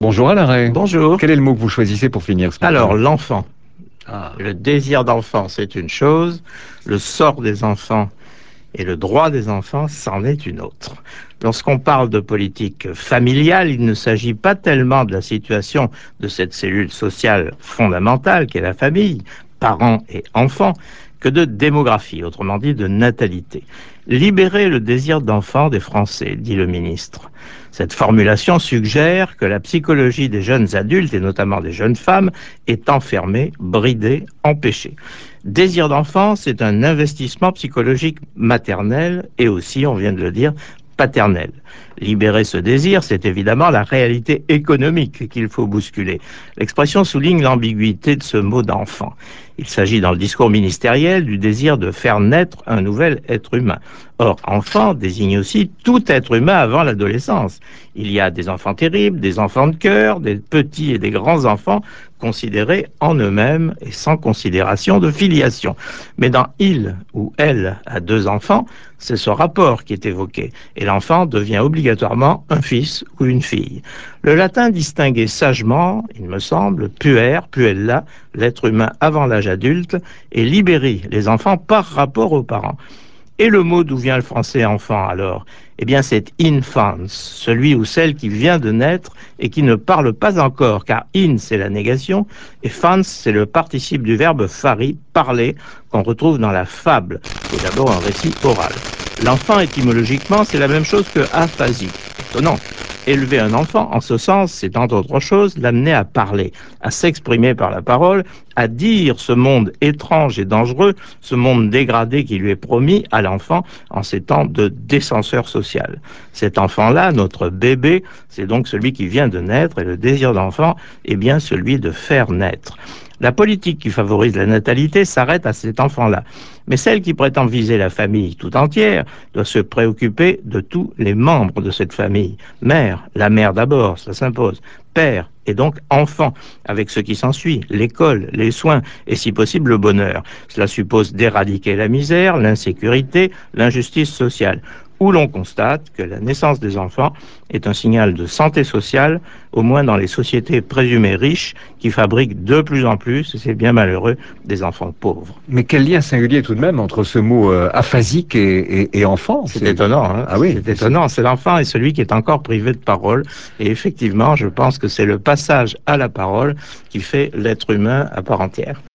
Bonjour Alain Ray. Bonjour. Quel est le mot que vous choisissez pour finir ce Alors, matin? l'enfant. Ah, Le désir d'enfant, c'est une chose. Le sort des enfants et le droit des enfants, c'en est une autre. Lorsqu'on parle de politique familiale, il ne s'agit pas tellement de la situation de cette cellule sociale fondamentale qu'est la famille, parents et enfants, que de démographie, autrement dit de natalité. Libérer le désir d'enfant des Français, dit le ministre. Cette formulation suggère que la psychologie des jeunes adultes, et notamment des jeunes femmes, est enfermée, bridée, empêchée. Désir d'enfant, c'est un investissement psychologique maternel et aussi, on vient de le dire, paternel. Libérer ce désir, c'est évidemment la réalité économique qu'il faut bousculer. L'expression souligne l'ambiguïté de ce mot d'enfant. Il s'agit dans le discours ministériel du désir de faire naître un nouvel être humain. Or, enfant désigne aussi tout être humain avant l'adolescence. Il y a des enfants terribles, des enfants de cœur, des petits et des grands enfants considérés en eux-mêmes et sans considération de filiation. Mais dans il ou elle a deux enfants, c'est ce rapport qui est évoqué, et l'enfant devient obligatoirement un fils ou une fille. Le latin distinguait sagement, il me semble, puer, puella, l'être humain avant l'âge adulte, et libérer les enfants par rapport aux parents. Et le mot d'où vient le français enfant alors? Eh bien, c'est infans, celui ou celle qui vient de naître et qui ne parle pas encore, car in, c'est la négation, et fans, c'est le participe du verbe fari, parler, qu'on retrouve dans la fable, qui est d'abord un récit oral. L'enfant, étymologiquement, c'est la même chose que aphasie. Étonnant. Élever un enfant, en ce sens, c'est entre autres choses l'amener à parler, à s'exprimer par la parole, à dire ce monde étrange et dangereux, ce monde dégradé qui lui est promis à l'enfant en ces temps de décenseur social. Cet enfant-là, notre bébé, c'est donc celui qui vient de naître et le désir d'enfant est bien celui de faire naître. La politique qui favorise la natalité s'arrête à cet enfant-là. Mais celle qui prétend viser la famille tout entière doit se préoccuper de tous les membres de cette famille. Mère, la mère d'abord, ça s'impose. Père, et donc enfant, avec ce qui s'ensuit, l'école, les soins et si possible le bonheur. Cela suppose d'éradiquer la misère, l'insécurité, l'injustice sociale, où l'on constate que la naissance des enfants est un signal de santé sociale, au moins dans les sociétés présumées riches qui fabriquent de plus en plus, et c'est bien malheureux, des enfants pauvres. mais quel lien singulier tout de même entre ce mot aphasique et enfant. C'est étonnant, hein? Ah oui, C'est étonnant. C'est l'enfant et celui qui est encore privé de parole. Et effectivement, je pense que c'est le passage à la parole qui fait l'être humain à part entière.